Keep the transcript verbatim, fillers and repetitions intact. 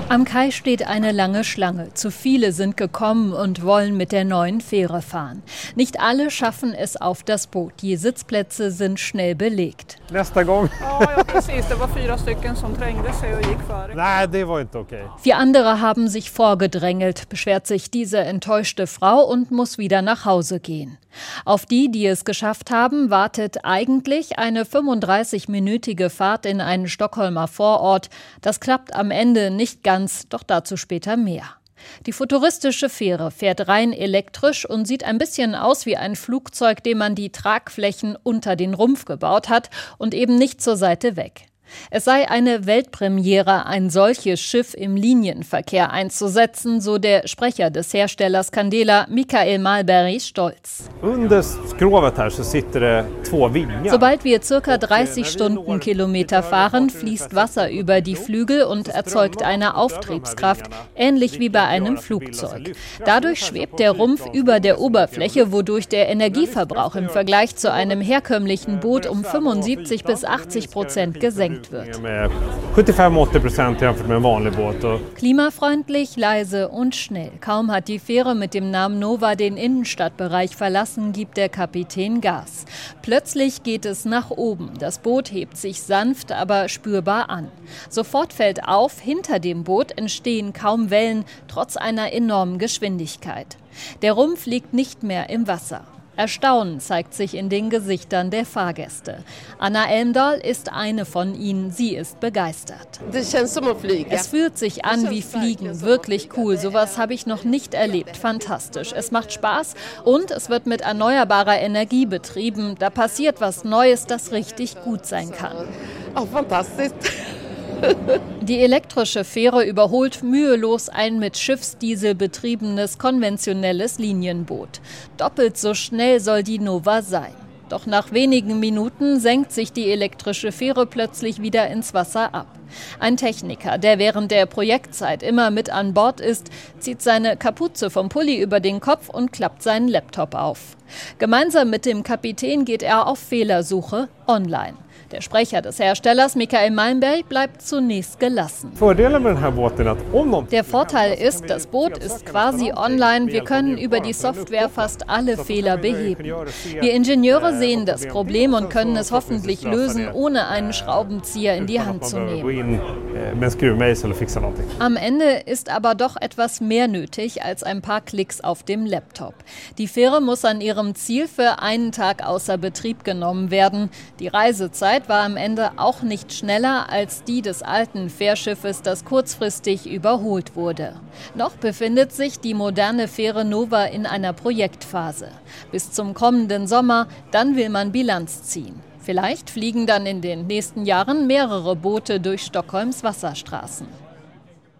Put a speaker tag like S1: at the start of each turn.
S1: Am Kai steht eine lange Schlange. Zu viele sind gekommen und wollen mit der neuen Fähre fahren. Nicht alle schaffen es auf das Boot. Die Sitzplätze sind schnell belegt.
S2: Nästa gång.
S3: Ja, ja, precis. Det var fyra stycken som trängde sig och gick före.
S2: Nej, det var inte okej.
S1: Vier andere haben sich vorgedrängelt, beschwert sich diese enttäuschte Frau und muss wieder nach Hause gehen. Auf die, die es geschafft haben, wartet eigentlich eine fünfunddreißigminütige Fahrt in einen Stockholmer Vorort. Das klappt am Ende nicht ganz, doch dazu später mehr. Die futuristische Fähre fährt rein elektrisch und sieht ein bisschen aus wie ein Flugzeug, dem man die Tragflächen unter den Rumpf gebaut hat und eben nicht zur Seite weg. Es sei eine Weltpremiere, ein solches Schiff im Linienverkehr einzusetzen, so der Sprecher des Herstellers Candela, Mikael Malberg, stolz. Sobald wir ca. dreißig Stundenkilometer fahren, fließt Wasser über die Flügel und erzeugt eine Auftriebskraft, ähnlich wie bei einem Flugzeug. Dadurch schwebt der Rumpf über der Oberfläche, wodurch der Energieverbrauch im Vergleich zu einem herkömmlichen Boot um fünfundsiebzig bis achtzig Prozent gesenkt wird. Klimafreundlich, leise und schnell. Kaum hat die Fähre mit dem Namen Nova den Innenstadtbereich verlassen, gibt der Kapitän Gas. Plötzlich geht es nach oben. Das Boot hebt sich sanft, aber spürbar an. Sofort fällt auf, hinter dem Boot entstehen kaum Wellen, trotz einer enormen Geschwindigkeit. Der Rumpf liegt nicht mehr im Wasser. Erstaunen zeigt sich in den Gesichtern der Fahrgäste. Anna Elmdahl ist eine von ihnen. Sie ist begeistert. Es fühlt sich an wie Fliegen. Wirklich cool. Sowas habe ich noch nicht erlebt. Fantastisch. Es macht Spaß und es wird mit erneuerbarer Energie betrieben. Da passiert was Neues, das richtig gut sein kann.
S4: Oh, fantastisch.
S1: Die elektrische Fähre überholt mühelos ein mit Schiffsdiesel betriebenes konventionelles Linienboot. Doppelt so schnell soll die Nova sein. Doch nach wenigen Minuten senkt sich die elektrische Fähre plötzlich wieder ins Wasser ab. Ein Techniker, der während der Projektzeit immer mit an Bord ist, zieht seine Kapuze vom Pulli über den Kopf und klappt seinen Laptop auf. Gemeinsam mit dem Kapitän geht er auf Fehlersuche online. Der Sprecher des Herstellers, Mikael Malberg, bleibt zunächst gelassen. Der Vorteil ist, das Boot ist quasi online. Wir können über die Software fast alle Fehler beheben. Wir Ingenieure sehen das Problem und können es hoffentlich lösen, ohne einen Schraubenzieher in die Hand zu nehmen. Am Ende ist aber doch etwas mehr nötig als ein paar Klicks auf dem Laptop. Die Fähre muss an ihrem Ziel für einen Tag außer Betrieb genommen werden. Die Reisezeit war am Ende auch nicht schneller als die des alten Fährschiffes, das kurzfristig überholt wurde. Noch befindet sich die moderne Fähre Nova in einer Projektphase. Bis zum kommenden Sommer, dann will man Bilanz ziehen. Vielleicht fliegen dann in den nächsten Jahren mehrere Boote durch Stockholms Wasserstraßen.